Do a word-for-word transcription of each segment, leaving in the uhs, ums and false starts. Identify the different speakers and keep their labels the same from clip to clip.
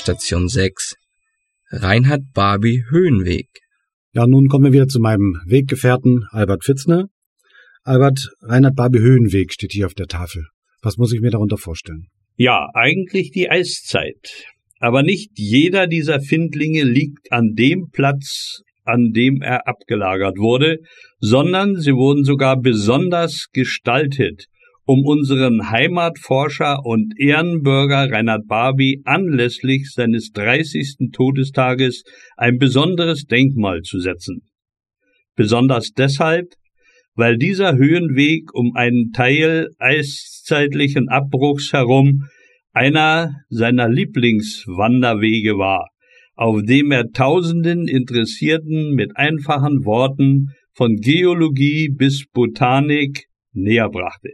Speaker 1: Station sechs. Reinhard-Barby-Höhenweg.
Speaker 2: Ja, nun kommen wir wieder zu meinem Weggefährten Albert Pfitzner. Albert, Reinhard-Barby-Höhenweg steht hier auf der Tafel. Was muss ich mir darunter vorstellen?
Speaker 3: Ja, eigentlich die Eiszeit. Aber nicht jeder dieser Findlinge liegt an dem Platz, an dem er abgelagert wurde, sondern sie wurden sogar besonders gestaltet, um unseren Heimatforscher und Ehrenbürger Reinhard Barby anlässlich seines dreißigsten Todestages ein besonderes Denkmal zu setzen. Besonders deshalb, weil dieser Höhenweg um einen Teil eiszeitlichen Abbruchs herum einer seiner Lieblingswanderwege war, auf dem er tausenden Interessierten mit einfachen Worten von Geologie bis Botanik näherbrachte.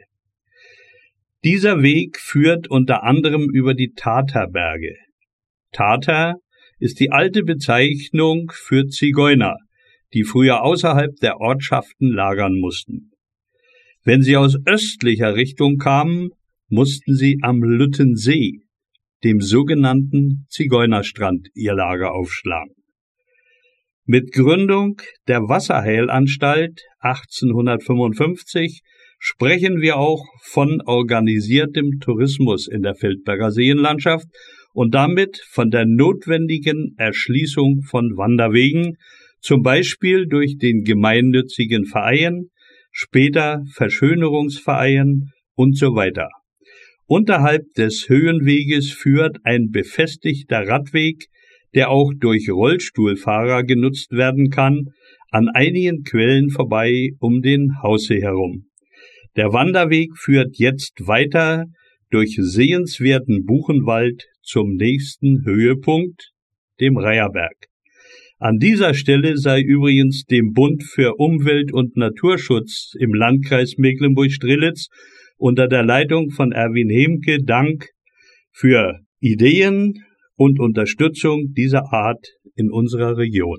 Speaker 3: Dieser Weg führt unter anderem über die Taterberge. Tater ist die alte Bezeichnung für Zigeuner, die früher außerhalb der Ortschaften lagern mussten. Wenn sie aus östlicher Richtung kamen, mussten sie am Lüttensee, dem sogenannten Zigeunerstrand, ihr Lager aufschlagen. Mit Gründung der Wasserheilanstalt achtzehnhundertfünfundfünfzig sprechen wir auch von organisiertem Tourismus in der Feldberger Seenlandschaft und damit von der notwendigen Erschließung von Wanderwegen, zum Beispiel durch den gemeinnützigen Verein, später Verschönerungsverein und so weiter. Unterhalb des Höhenweges führt ein befestigter Radweg, der auch durch Rollstuhlfahrer genutzt werden kann, an einigen Quellen vorbei um den Haussee herum. Der Wanderweg führt jetzt weiter durch sehenswerten Buchenwald zum nächsten Höhepunkt, dem Reiherberg. An dieser Stelle sei übrigens dem Bund für Umwelt- und Naturschutz im Landkreis Mecklenburg-Strelitz unter der Leitung von Erwin Hemke Dank für Ideen und Unterstützung dieser Art in unserer Region.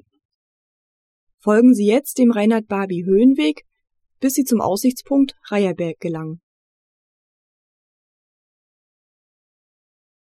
Speaker 4: Folgen Sie jetzt dem Reinhard-Barby-Höhenweg, bis Sie zum Aussichtspunkt Reiherberg gelangen.